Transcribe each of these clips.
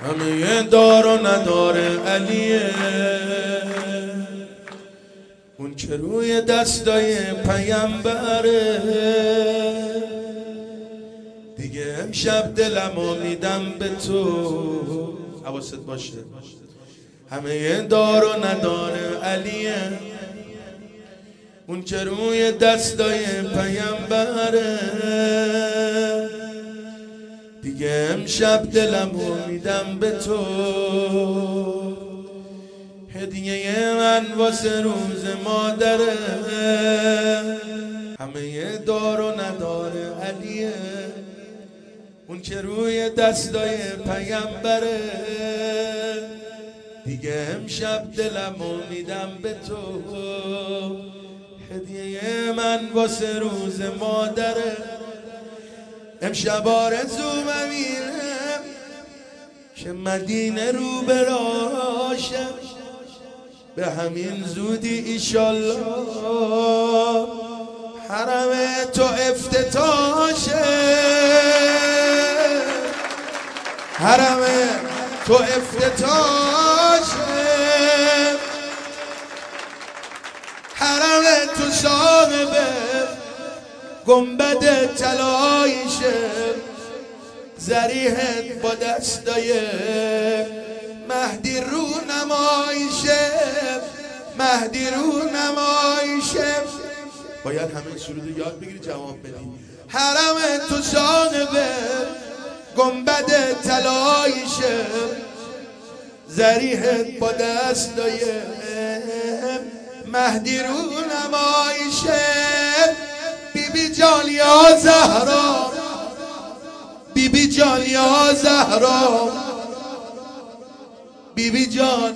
همه دار و ندار علیه، اون که روی دستای پیامبره. دیگه امشب دلمو میدم به تو، حواست باشه. همه دار و ندار علیه، اون که روی دستای پیامبره. دیگه امشب دلمو میدم به تو، هدیه من واسه روز مادره. همه دار و ندار علیه، اون که روی دستای پیامبره. دیگه امشب دلمو میدم به تو، هدیه من واسه روز مادره. امشب آرزوم اینه که مدینه رو براشه، به همین زودی ایشالله حرم تو افتتاشه. حرم تو افتتاشه، حرم تو صاحبه گنبد طلاییشه. ذریحت با دستای مهدی رو نمایشه، مهدی رو نمایشه. باید همه سرود یاد بگیری جواب بدی. حرم تو صاحبه گنبد طلاییشه، ذریحت با دستای مهدی رو نمایشه. بیبی جان یا زهرا، بیبی جان یا زهرا، بیبی جان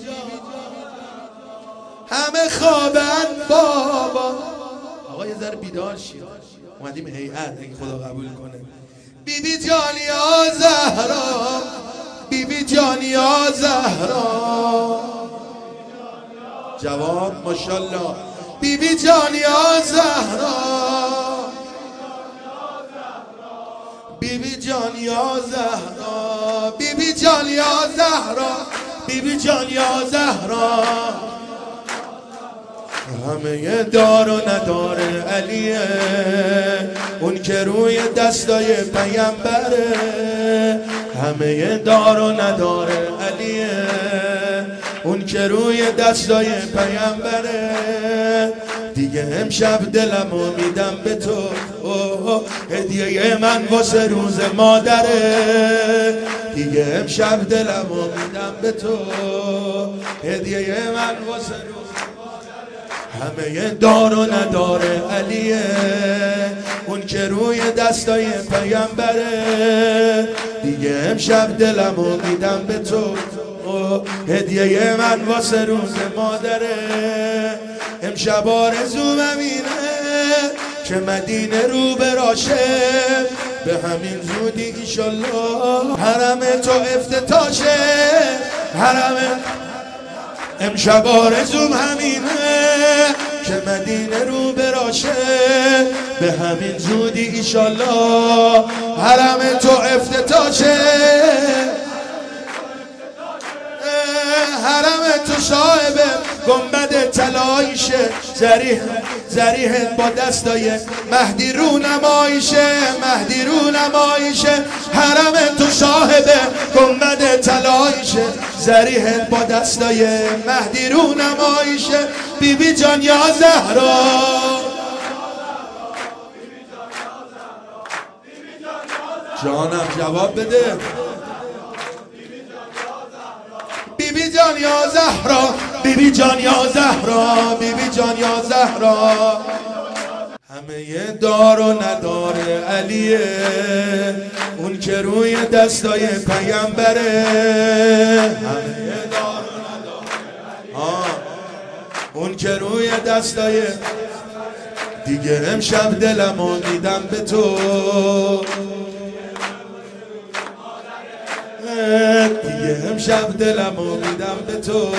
همه خوابن بابا. آقا یه ذره بیدار شید، اومدیم هیئت اگه خدا قبول کنه. بیبی جان یا زهرا، بیبی جان یا زهرا. جواب ماشاءالله. بیبی جان یا زهرا، بیبی جان یا زهرا، بیبی جان یا زهرا، بیبی جان یا زهرا. همه دار و ندار علیه، اون که روی دستای پیامبره. همه دار و ندار علیه، اون که روی دستای پیامبره. دیگه امشب دلمو میدم به تو، هدیه من واسه روز مادره. دیگه امشب دلمو میدم به تو، هدیه من واسه روز مادره. همه دار و ندار علیه، اون که روی دستای پیامبره. دیگه امشب دلمو میدم به تو، هدیه من واسه روز مادره. امشب آرزوم اینه که مدینه رو براشه، به همین زودی ایشالله حرم تو افتتاشه. حرم امشب آرزوم همینه که مدینه رو براشه، به همین زودی ایشالله حرم تو افتتاشه. حرم تو صاحب گنبد طلاییشه، ذریحت با دستای مهدی رو نمایشه، مهدی رو نمایشه. حرم تو صاحب گنبد طلاییشه، ذریحت با دستای مهدی رو نمایشه. بیبی جان یا زهرا، جانم جواب بده. بیبی جان یا زهرا، بیبی جان یا زهرا، بیبی جان یا زهرا. همه دار و ندار علیه، اون که روی دستای پیامبره. همه دار و ندار اون که روی دستای. دیگه امشب دلمو میدم به تو، دیگه امشب دلمو میدم به تو،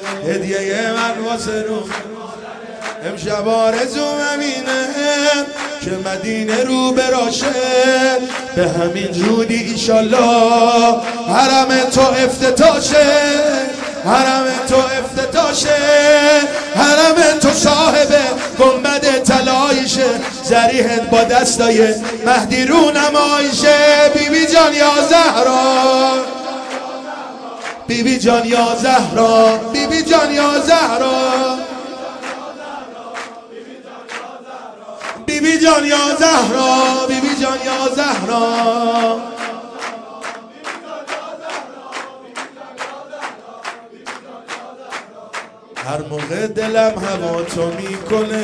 هدیه من واسه رو. امشب آرزوم اینه که مدینه رو براشه. به همین جودی ایشالله حرم تو افتتاشه، حرم تو افتتاشه، حرم تو صاحب گنبد طلاییشه، ذریحت با دستای مهدی رو نمایشه. بیبی جان یا زهرا، بیبی جان یا زهرا، بیبی جان یا زهرا، بیبی جان یا زهرا، بیبی جان یا زهرا. هر موقع دلم هوا تو میکنه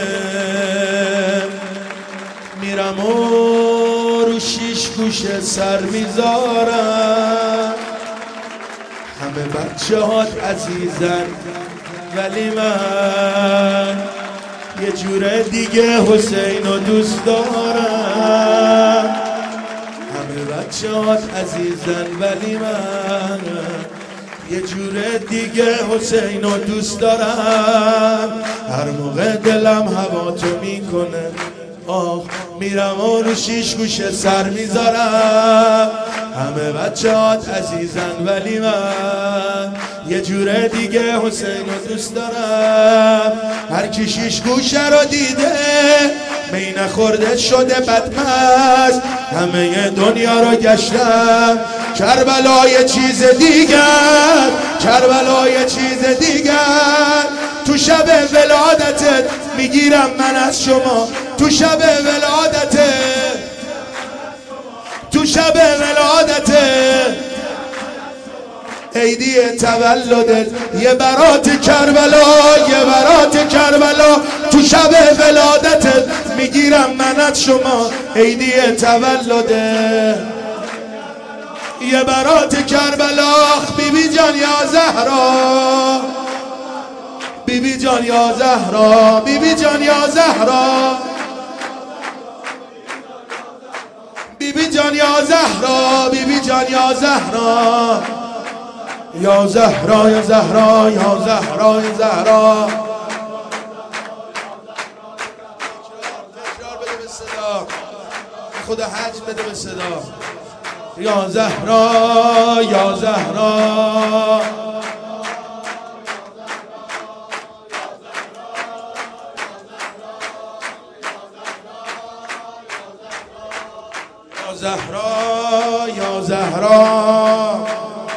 میرم و رو شیش گوشه سر میذارم. همه بچه هات عزیزن ولی من یه جور دیگه حسین رو دوست دارم. همه بچه هات عزیزن ولی من یه جور دیگه حسین رو دوست دارم. هر موقع دلم هوا تو میکنه آه میرم و رو شیش گوشه سر میذارم. همه بچه‌هات عزیزن ولی من یه جور دیگه حسین رو دوست دارم. هر کی شیش گوشه رو دیده می نخورده شده بدمست. همه دنیا رو گشتم کربلا یه چیز دیگر، کربلا یه چیز دیگر. تو شب ولادتت میگیرم من از شما، تو شب ولادتت، تو شب ولادتت عیدی تولدت یه برات کربلا، یه برات کربلا. تو شب ولادتت میگیرم من از شما عیدی تولدت یه برات کربلا. بیبی جان یا زهرا، بیبی جان یا زهرا، بیبی جان یا زهرا، بیبی جان یا زهرا، بیبی جان یا زهرا، یا زهرا یا زهرا یا زهرا یا زهرا. تکرار بده به صدا، خدا حج بده به صدا. یا زهرا یا زهرا، یا زهرا یا زهرا.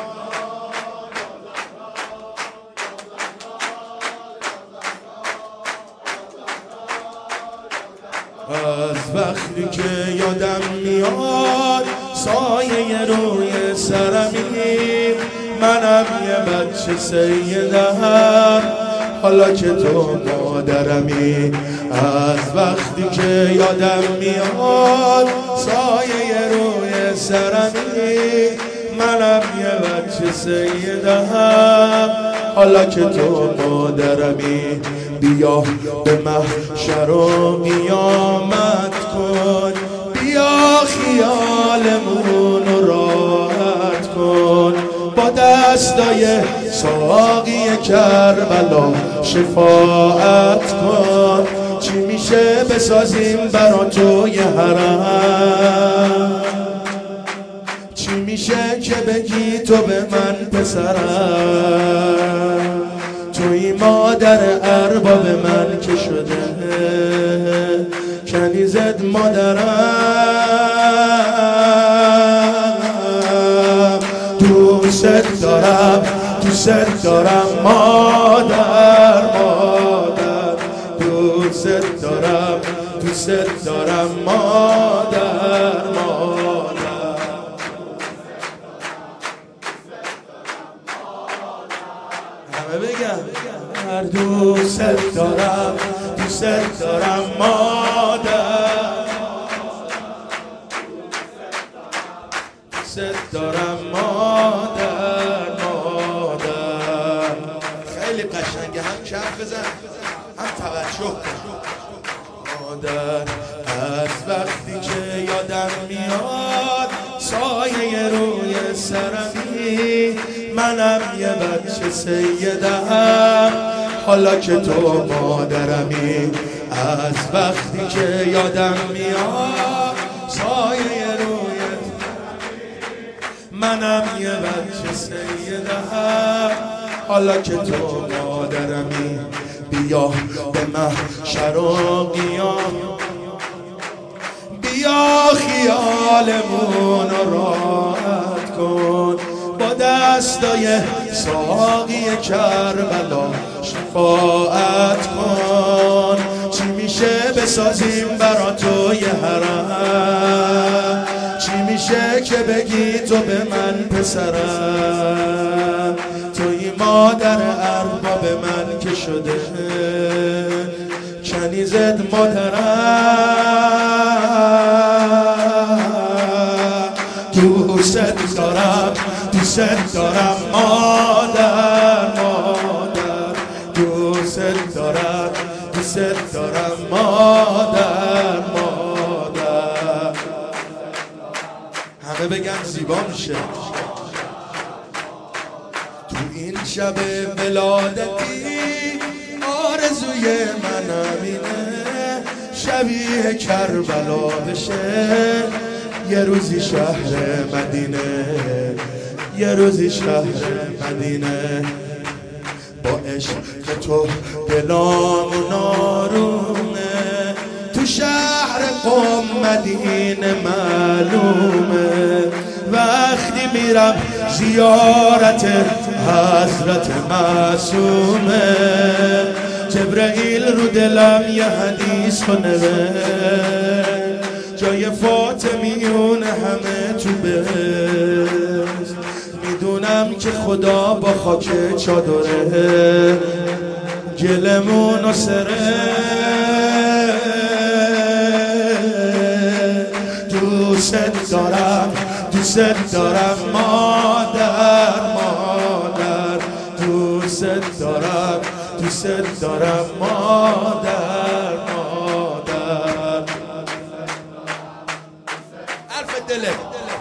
از وقتی که یادم میاد سایه روی سرمی، منم یه بچه سیدم حالا که تو مادرمی. از وقتی که یادم میاد سایه روی سرمی، منم یه بچه سیدم حالا که تو مادرمی. بیا به محشر و قیامت کن، بیا خیالمون رو راحت کن. با دستای ساقی کربلا شفاعت کن. چی میشه بسازیم برا تو یه حرم، چی میشه که بگی تو به من پسرم. توی مادر ارباب من که شده کنیزت مادرم. دوست دارم، دوست دارم مادر، مادر. دوست دارم، دوست دارم مادر، مادر. همه بگم هر دوست دارم، دوست دارم مادر، دوست دارم مادر، مادر. خیلی قشنگه، هم کف بزن هم توجه کن. مادر از وقتی که یادم میاد سایه روی سرمی، منم یه بچه سیدم حالا که تو مادرمی. از وقتی که یادم میاد سایه رویت، منم یه بچه سیدم حالا که تو مادرمی، بیا به محشر و قیام، بیا خیالمون رو راحت کن، با دستای ساقی کربلا شفاعت کن. چی میشه بسازیم برا تو یه حرم، چی میشه که بگی تو به من پسرم، توی مادر ارباب من که شده کنیزت مادرم. دوست دارم دوست دارم مادر مادر، دوست دارم دوست دارم مادر مادر. همه بگن زیبا میشه. تو این شب ولادتی آرزوی منم اینه شبیه کربلا بشه، یه روزی شهر مدینه، یه روزی شهر مدینه، با عشق تو دلامون آرومه، تو شهر قم مدینه معلومه، وقتی میرم زیارت حضرت معصومه، جبرائیل رو دلم یه حدیث کنه، جای فاطمیون همه تو بهشت، میدونم که خدا با خاک چادره گلمون و سره. دوست دارم دوست دارم مادر مادر، دوست دارم دوست دارم مادر مادر. حرف دله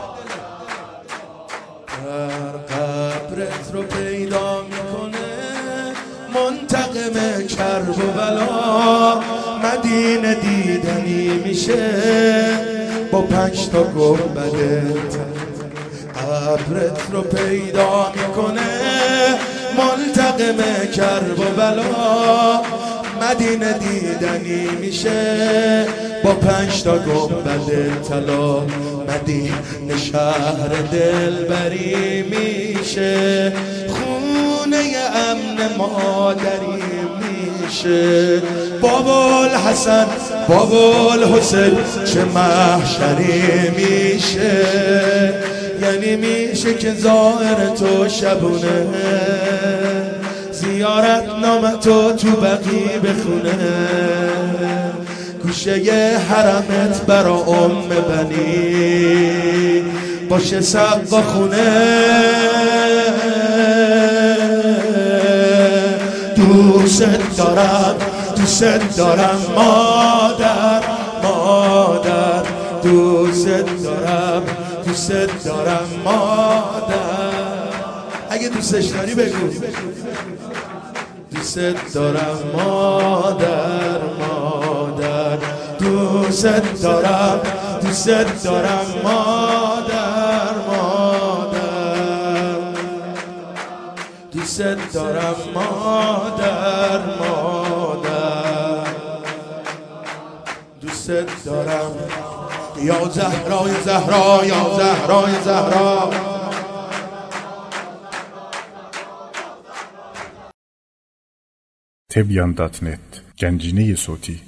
در قبرت رو پیدا میکنه، منتقم کرب و بلا، مدینه دیدنی میشه با 5 تا گنبدت. قبرت رو پیدا میکنه منتقم کرب و بلا، مدینه دیدنی میشه با 5 تا گنبد طلا، مدینه شهر دلبری میشه، خونه امن مادری میشه. بابا الحسن بابا الحسین چه محشری میشه، یعنی میشه که ظاهر تو شبونه زیارت نامتو تو بقی بخونه، گوشه ی حرمت برا بنی باشه سقا خونه. دوست دارم دوست دارم مادر مادر، دوست دارم دوست دارم مادر. اگه دوستش داری بگو دوست دارم مادر مادر، دوست دارم دوست دارم مادر مادر، دوست دارم مادر مادر، دوست دارم. یا زهرا یا زهرا یا زهرا یا زهرا. Tebyan.net Gənciniyi Soti